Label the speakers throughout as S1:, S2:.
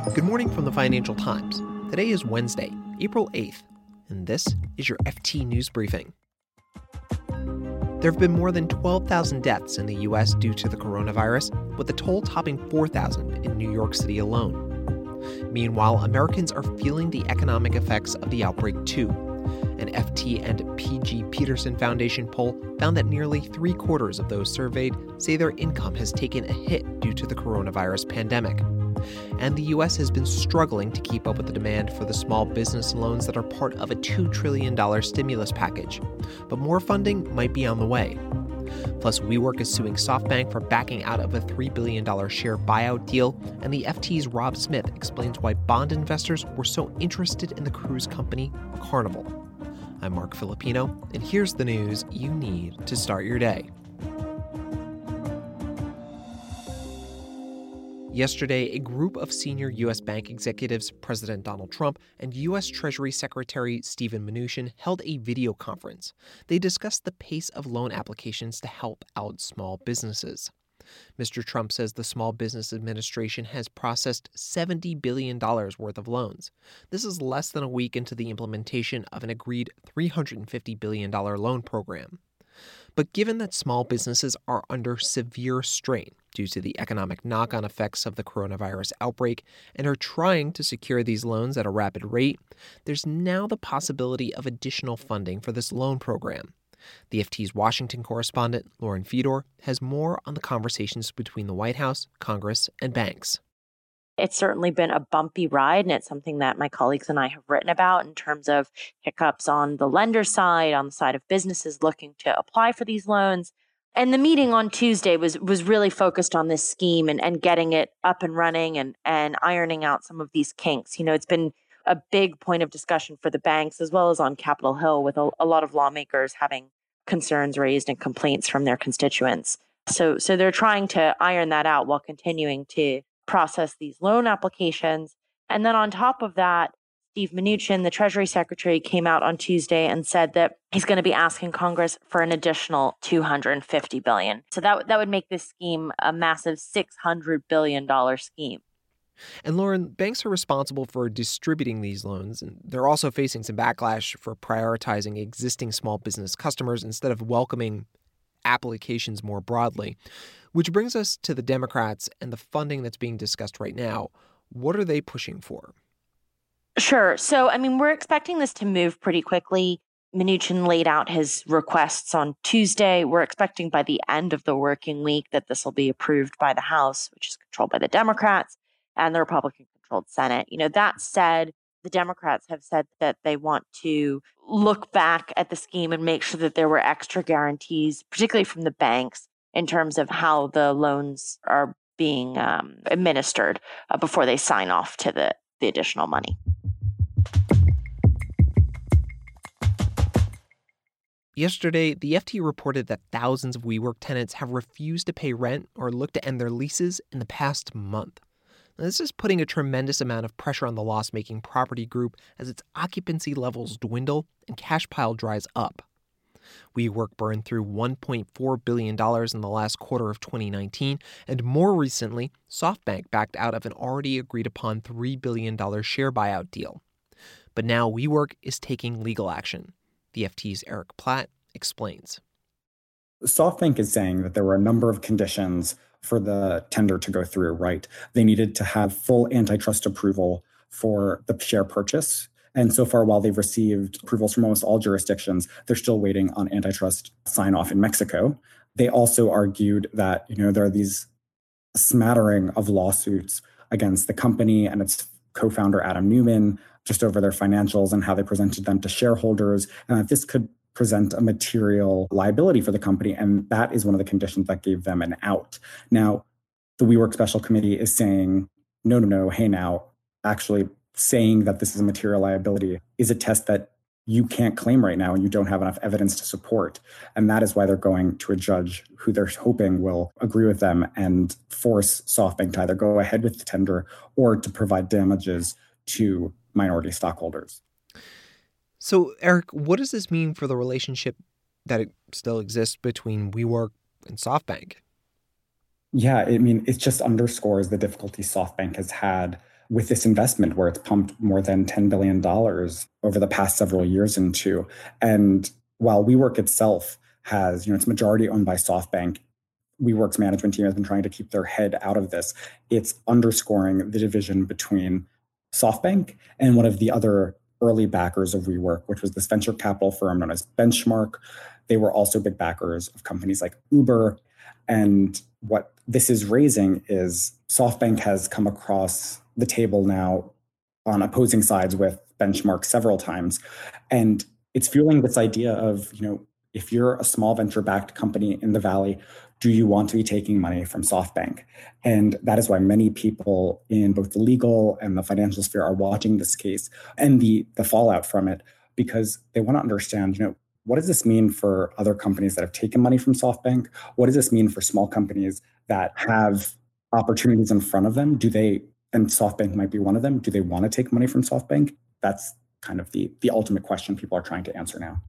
S1: Good morning from the Financial Times. Today is Wednesday, April 8th, and this is your FT News Briefing. There have been more than 12,000 deaths in the U.S. due to the coronavirus, with the toll topping 4,000 in New York City alone. Meanwhile, Americans are feeling the economic effects of the outbreak too. An FT and PG Peterson Foundation poll found that nearly three-quarters of those surveyed say their income has taken a hit due to the coronavirus pandemic. And the U.S. has been struggling to keep up with the demand for the small business loans that are part of a $2 trillion stimulus package. But more funding might be on the way. Plus, WeWork is suing SoftBank for backing out of a $3 billion share buyout deal, and the FT's Rob Smith explains why bond investors were so interested in the cruise company Carnival. I'm Mark Filipino, and here's the news you need to start your day. Yesterday, a group of senior U.S. bank executives, President Donald Trump, and U.S. Treasury Secretary Steven Mnuchin held a video conference. They discussed the pace of loan applications to help out small businesses. Mr. Trump says the Small Business Administration has processed $70 billion worth of loans. This is less than a week into the implementation of an agreed $350 billion loan program. But given that small businesses are under severe strain due to the economic knock-on effects of the coronavirus outbreak and are trying to secure these loans at a rapid rate, there's now the possibility of additional funding for this loan program. The FT's Washington correspondent, Lauren Fedor, has more on the conversations between the White House, Congress, and banks.
S2: It's certainly been a bumpy ride, and it's something that my colleagues and I have written about in terms of hiccups on the lender side, on the side of businesses looking to apply for these loans. And the meeting on Tuesday was really focused on this scheme and getting it up and running and ironing out some of these kinks. You know, it's been a big point of discussion for the banks as well as on Capitol Hill, with a lot of lawmakers having concerns raised and complaints from their constituents. So they're trying to iron that out while continuing to process these loan applications. And then on top of that, Steve Mnuchin, the Treasury Secretary, came out on Tuesday and said that he's going to be asking Congress for an additional $250 billion. So that would make this scheme a massive $600 billion scheme.
S1: And Lauren, banks are responsible for distributing these loans, and they're also facing some backlash for prioritizing existing small business customers instead of welcoming applications more broadly. Which brings us to the Democrats and the funding that's being discussed right now. What are they pushing for?
S2: Sure. So, we're expecting this to move pretty quickly. Mnuchin laid out his requests on Tuesday. We're expecting by the end of the working week that this will be approved by the House, which is controlled by the Democrats, and the Republican-controlled Senate. That said, the Democrats have said that they want to look back at the scheme and make sure that there were extra guarantees, particularly from the banks, in terms of how the loans are being administered before they sign off to the additional money.
S1: Yesterday, the FT reported that thousands of WeWork tenants have refused to pay rent or looked to end their leases in the past month. Now, this is putting a tremendous amount of pressure on the loss-making property group as its occupancy levels dwindle and cash pile dries up. WeWork burned through $1.4 billion in the last quarter of 2019, and more recently, SoftBank backed out of an already agreed-upon $3 billion share buyout deal. But now WeWork is taking legal action. The FT's Eric Platt explains.
S3: SoftBank is saying that there were a number of conditions for the tender to go through, right? They needed to have full antitrust approval for the share purchase. And so far, while they've received approvals from almost all jurisdictions, they're still waiting on antitrust sign-off in Mexico. They also argued that, there are these smattering of lawsuits against the company and its co-founder, Adam Neumann, just over their financials and how they presented them to shareholders, and that this could present a material liability for the company. And that is one of the conditions that gave them an out. Now, the WeWork Special Committee is saying, no, hey now, actually saying that this is a material liability is a test that you can't claim right now and you don't have enough evidence to support. And that is why they're going to a judge who they're hoping will agree with them and force SoftBank to either go ahead with the tender or to provide damages to minority stockholders.
S1: So, Eric, what does this mean for the relationship that it still exists between WeWork and SoftBank?
S3: Yeah, it just underscores the difficulty SoftBank has had with this investment where it's pumped more than $10 billion over the past several years into. And while WeWork itself has, it's majority owned by SoftBank, WeWork's management team has been trying to keep their head out of this. It's underscoring the division between SoftBank and one of the other early backers of WeWork, which was this venture capital firm known as Benchmark. They were also big backers of companies like Uber. And what this is raising is SoftBank has come across the table now on opposing sides with Benchmark several times. And it's fueling this idea of, if you're a small venture-backed company in the Valley, do you want to be taking money from SoftBank? And that is why many people in both the legal and the financial sphere are watching this case and the fallout from it, because they want to understand, what does this mean for other companies that have taken money from SoftBank? What does this mean for small companies that have opportunities in front of them? And SoftBank might be one of them, do they want to take money from SoftBank? That's kind of the ultimate question people are trying to answer now.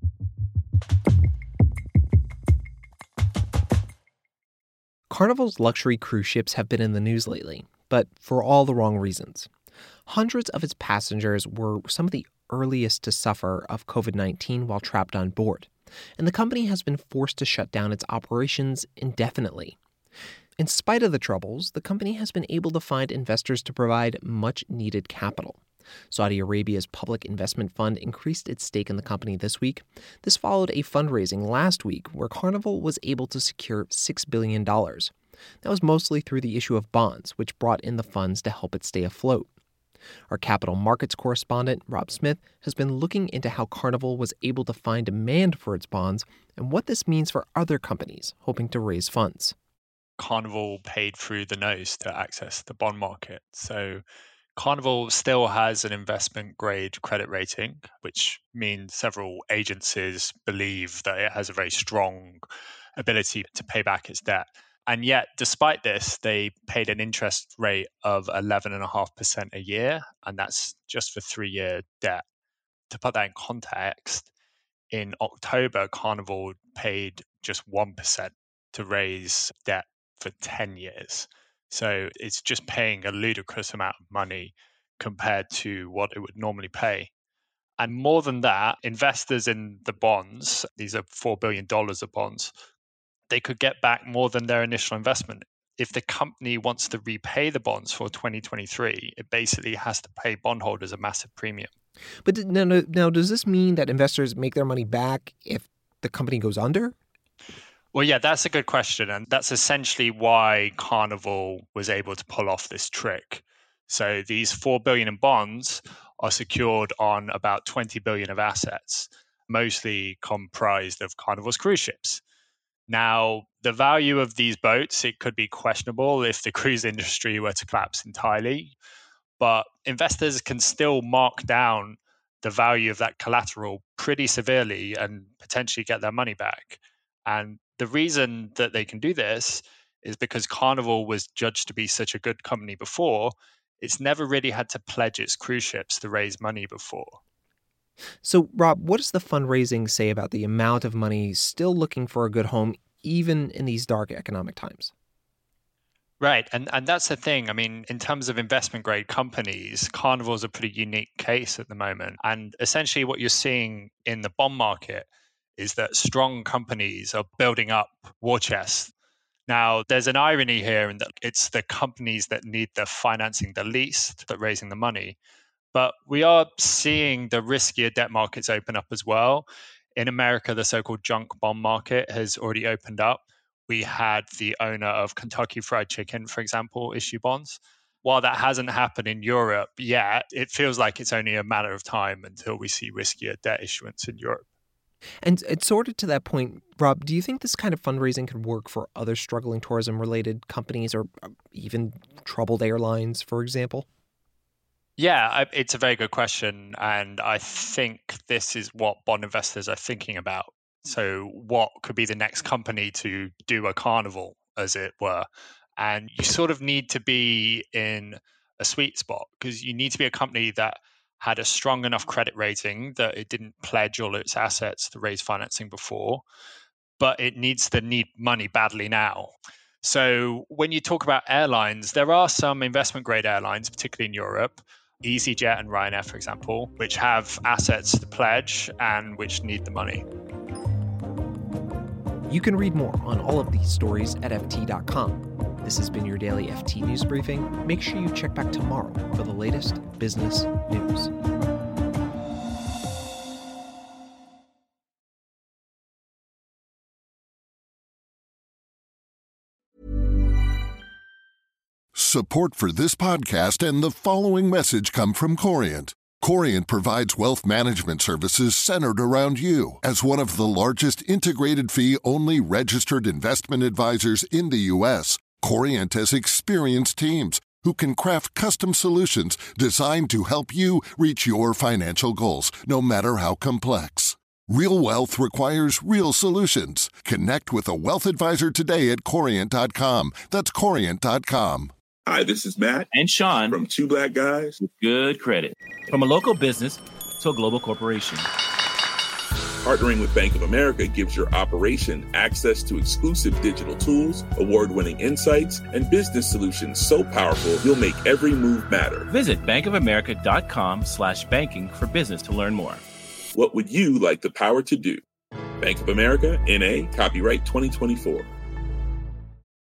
S1: Carnival's luxury cruise ships have been in the news lately, but for all the wrong reasons. Hundreds of its passengers were some of the earliest to suffer of COVID-19 while trapped on board, and the company has been forced to shut down its operations indefinitely. In spite of the troubles, the company has been able to find investors to provide much-needed capital. Saudi Arabia's Public Investment Fund increased its stake in the company this week. This followed a fundraising last week where Carnival was able to secure $6 billion. That was mostly through the issue of bonds, which brought in the funds to help it stay afloat. Our capital markets correspondent, Rob Smith, has been looking into how Carnival was able to find demand for its bonds and what this means for other companies hoping to raise funds.
S4: Carnival paid through the nose to access the bond market. So Carnival still has an investment grade credit rating, which means several agencies believe that it has a very strong ability to pay back its debt. And yet, despite this, they paid an interest rate of 11.5% a year, and that's just for 3-year debt. To put that in context, in October, Carnival paid just 1% to raise debt for 10 years. So it's just paying a ludicrous amount of money compared to what it would normally pay. And more than that, investors in the bonds, these are $4 billion of bonds, they could get back more than their initial investment. If the company wants to repay the bonds for 2023, it basically has to pay bondholders a massive premium.
S1: But now, does this mean that investors make their money back if the company goes under?
S4: Well, yeah, that's a good question. And that's essentially why Carnival was able to pull off this trick. So these $4 billion in bonds are secured on about $20 billion of assets, mostly comprised of Carnival's cruise ships. Now, the value of these boats, it could be questionable if the cruise industry were to collapse entirely, but investors can still mark down the value of that collateral pretty severely and potentially get their money back. And the reason that they can do this is because Carnival was judged to be such a good company before. It's never really had to pledge its cruise ships to raise money before.
S1: So, Rob, what does the fundraising say about the amount of money still looking for a good home, even in these dark economic times?
S4: Right. And that's the thing. I mean, in terms of investment grade companies, Carnival is a pretty unique case at the moment. And essentially what you're seeing in the bond market is that strong companies are building up war chests. Now, there's an irony here in that it's the companies that need the financing the least that are raising the money. But we are seeing the riskier debt markets open up as well. In America, the so-called junk bond market has already opened up. We had the owner of Kentucky Fried Chicken, for example, issue bonds. While that hasn't happened in Europe yet, it feels like it's only a matter of time until we see riskier debt issuance in Europe.
S1: And sort of to that point, Rob, do you think this kind of fundraising could work for other struggling tourism-related companies or even troubled airlines, for example?
S4: Yeah, it's a very good question. And I think this is what bond investors are thinking about. So what could be the next company to do a Carnival, as it were? And you sort of need to be in a sweet spot because you need to be a company that had a strong enough credit rating that it didn't pledge all its assets to raise financing before, but it needs to need money badly now. So when you talk about airlines, there are some investment grade airlines, particularly in Europe, EasyJet and Ryanair, for example, which have assets to pledge and which need the money.
S1: You can read more on all of these stories at FT.com. This has been your daily FT News Briefing. Make sure you check back tomorrow for the latest business news.
S5: Support for this podcast and the following message come from Corient. Corient provides wealth management services centered around you. As one of the largest integrated fee-only registered investment advisors in the U.S., Corient has experienced teams who can craft custom solutions designed to help you reach your financial goals, no matter how complex. Real wealth requires real solutions. Connect with a wealth advisor today at Corient.com. That's Corient.com.
S6: Hi, this is Matt
S7: and Sean
S6: from Two Black Guys
S7: with Good Credit. From a local business to a global corporation.
S6: Partnering with Bank of America gives your operation access to exclusive digital tools, award-winning insights, and business solutions so powerful you'll make every move matter.
S7: Visit bankofamerica.com/banking for business to learn more.
S6: What would you like the power to do? Bank of America, N.A., copyright 2024.